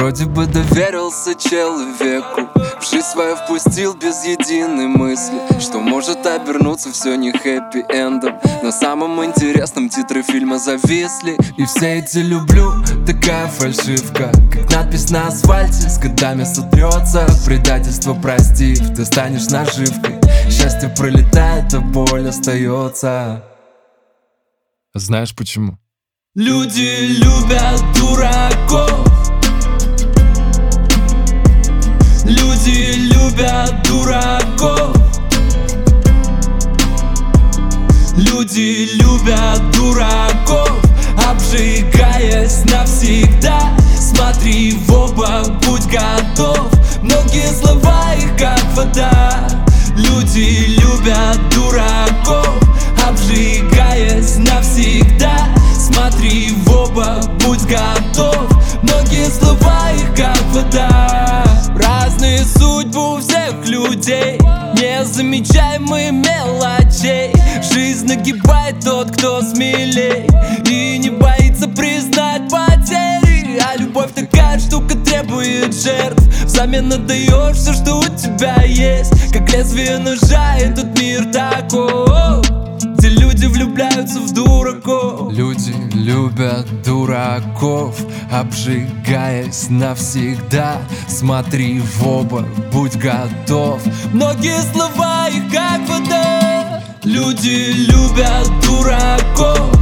Вроде бы доверился человеку, в жизнь свою впустил без единой мысли, что может обернуться все не хэппи-эндом. На самом интересном титры фильма зависли. И все эти «люблю» такая фальшивка, как надпись на асфальте, с годами сотрется. Предательство простив, ты станешь наживкой. Счастье пролетает, а боль остается. Знаешь почему? Люди любят дураков. Люди любят дураков. Люди любят дураков, обжигаясь навсегда. Смотри в оба, будь готов. Многие слова их как вода. Люди любят дураков, обжигаясь навсегда. Смотри в оба, будь готов. Многие слова их как вода. Разные судьбы у всех людей, не замечаем мы мелочей. Жизнь нагибает тот, кто смелей и не боится признать потери. А любовь такая штука, требует жертв. Взамен отдаешь все, что у тебя есть. Как лезвие ножа, этот мир такой, где люди влюбляются в дураков. Люди любят дураков, обжигаясь навсегда. Смотри в оба, будь готов. Многие слова их как вода. Люди любят дураков,